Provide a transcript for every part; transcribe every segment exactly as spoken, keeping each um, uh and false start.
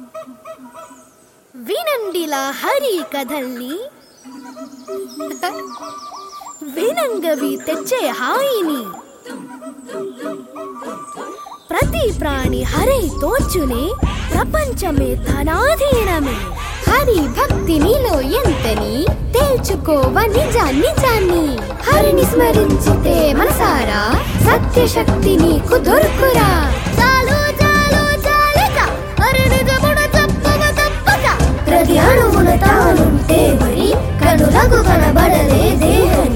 వినండిలా హరి కథల్ని, వినంగవి తెచ్చే హాయిని. ప్రతి ప్రాణి హరి తోచునే, ప్రపంచమే తనాధీనమే. హరి భక్తి నీలో ఎంతని, తేల్చుకోవ నిజా నిజాన్ని. హరిని స్మరించితే మనసారా, సత్యశక్తి నీకు దొరుకురా. చాలు చాలు చాలిక, హరి నిజమున తప్పక తప్పక. ప్రతి అణువున తానుంటే మరి, కనులకు కనబడలే దేహని.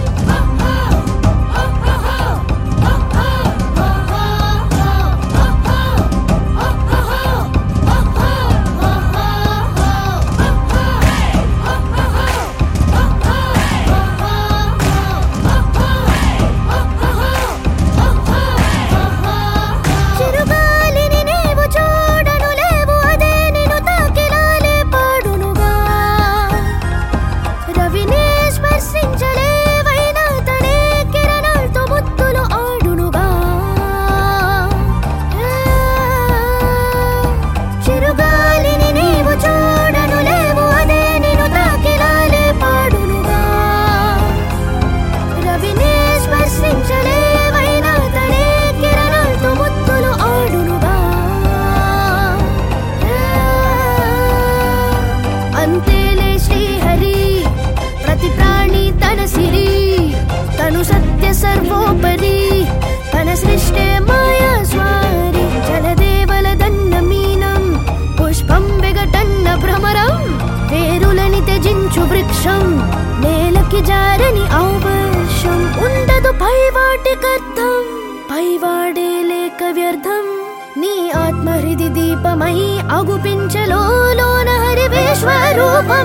అంతేలే శ్రీహరి, ప్రతి ప్రాణి తన సిరి. తను సత్య సర్వోపరి, తన సృష్టే మాయా స్వారి. జలదేవల దన్న మీనం, పుష్పం వెగటన్న భ్రమరం. వేరులని త్యజించు వృక్షం, నేలకి జారని ఆవర్షం. ఉండదు పైవాటికర్థం, పైవాడే లేక వ్యర్థం. నీ ఆత్మహృది దీపమై అగుపించలోన హరి విశ్వరూపం.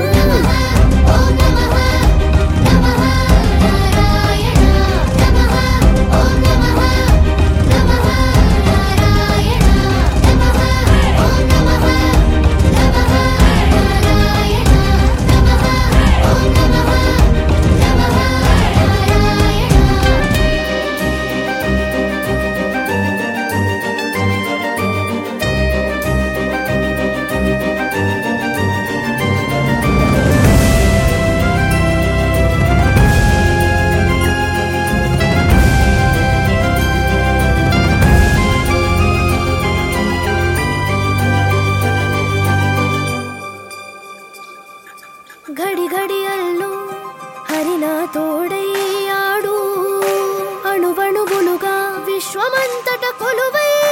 ఘడి ఘడియల్లో హరినా తోడయ్యాడు, అణువణువులుగా విశ్వమంతట కొలువై